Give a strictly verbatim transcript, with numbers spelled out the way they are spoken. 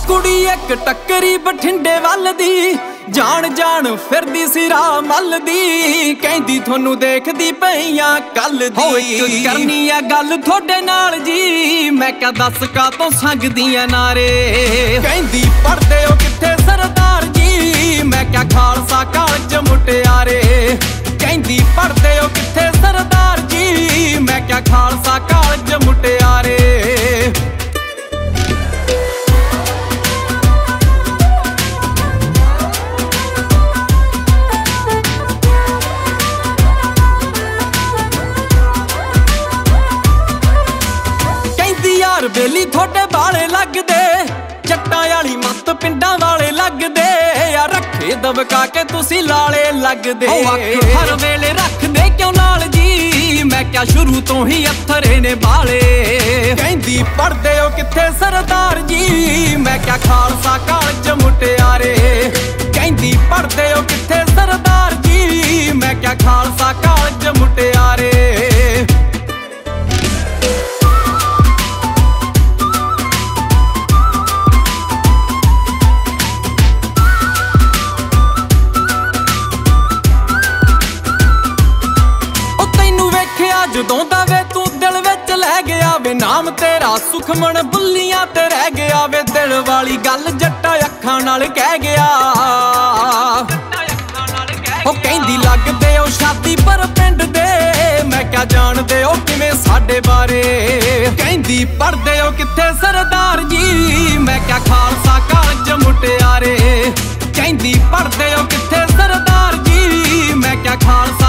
ਕੁੜੀ ਇੱਕ ਟੱਕਰੀ ਬਠਿੰਡੇ ਵੱਲ ਦੀ, ਜਾਣ ਜਾਣ ਫਿਰਦੀ ਸੀ ਰਾਹ ਮੱਲ ਦੀ। ਕਹਿੰਦੀ ਤੁਹਾਨੂੰ ਦੇਖਦੀ ਪਈਆਂ ਕੱਲ ਦੀ, ਹੋ ਇੱਕ ਕਰਨੀ ਆ ਗੱਲ ਤੁਹਾਡੇ ਨਾਲ ਜੀ। ਮੈਂ ਕਿਹਾ ਦੱਸ ਕਾਤੋਂ ਸੰਗਦੀਆਂ ਨਾਰੇ। ਕਹਿੰਦੀ ਪੜਦੇ ਹੋ ਕਿੱਥੇ ਸਰਦਾਰ ਜੀ। ਮੈਂ ਕਿਹਾ ਖਾਲਸਾ ਕਾਲਜ ਮੁਟਿਆਰੇ। ਕਹਿੰਦੀ ਪੜਦੇ ਹੋ ਕਿੱਥੇ ਸਰਦਾਰ ਜੀ। ਮੈਂ ਕਿਹਾ ਖਾਲਸਾ ਕਾਲਜ ਮੁਟਿਆਰੇ। ਯਾਰ ਬੇਲੀ ਤੁਹਾਡੇ ਵਾਲੇ ਲੱਗਦੇ, ਜੱਟਾਂ ਵਾਲੀ ਮੱਤ ਪਿੰਡਾਂ ਵਾਲੇ ਲੱਗਦੇ। ਯਾਰ ਰੱਖੇ ਦਬਕਾ ਕੇ ਤੁਸੀਂ ਲਾਲੇ ਲੱਗਦੇ। ਹਰ ਵੇਲੇ ਰੱਖਦੇ ਕਿਉਂ ਨਾਲ ਜੀ। ਮੈਂ ਕਿਹਾ ਸ਼ੁਰੂ ਤੋਂ ਹੀ ਅੱਥਰੇ ਨੇ ਬਾਲੇ। ਕਹਿੰਦੀ ਪੜਦੇ ਹੋ ਕਿੱਥੇ ਸਰਦਾਰ ਜੀ। ਮੈਂ ਕਿਹਾ ਖਾਲਸਾ ਕਾਲਜ ਮੁਟਿਆਰੇ। ਕਹਿੰਦੀ ਪੜਦੇ ਹੋ ਕਿੱਥੇ ਸਰਦਾਰ ਜੀ। ਮੈਂ ਕਿਹਾ ਖਾਲਸਾ ਕਾਲਜ ਮੁਟਿਆਰੇ। ਜਦੋਂ ਦਾ ਵੇ ਤੂੰ ਦਿਲ ਵਿੱਚ ਲੈ ਗਿਆ ਵੇ, ਨਾਮ ਤੇਰਾ ਸੁਖਮਣ ਬੁੱਲੀਆਂ ਤੇ ਰਹਿ ਗਿਆ ਵੇ। ਦਿਲ ਵਾਲੀ ਗੱਲ ਜੱਟਾ ਅੱਖਾਂ ਨਾਲ ਕਹਿ ਗਿਆ। ਉਹ ਕਹਿੰਦੀ ਲੱਗਦੇ ਹੋ ਸ਼ਾਦੀ ਪਰ ਪਿੰਡ ਦੇ। ਮੈਂ ਕਿਹਾ ਜਾਣਦੇ ਹੋ ਕਿਵੇਂ ਸਾਡੇ ਬਾਰੇ। ਕਹਿੰਦੀ ਪੜਦੇ ਹੋ ਕਿੱਥੇ ਸਰਦਾਰ ਜੀ। ਮੈਂ ਕਿਹਾ ਖਾਲਸਾ ਕਾਲਜ ਮੁਟਿਆਰੇ। ਕਹਿੰਦੀ ਪੜਦੇ ਹੋ ਕਿੱਥੇ ਸਰਦਾਰ ਜੀ। ਮੈਂ ਕਿਹਾ ਖਾਲਸਾ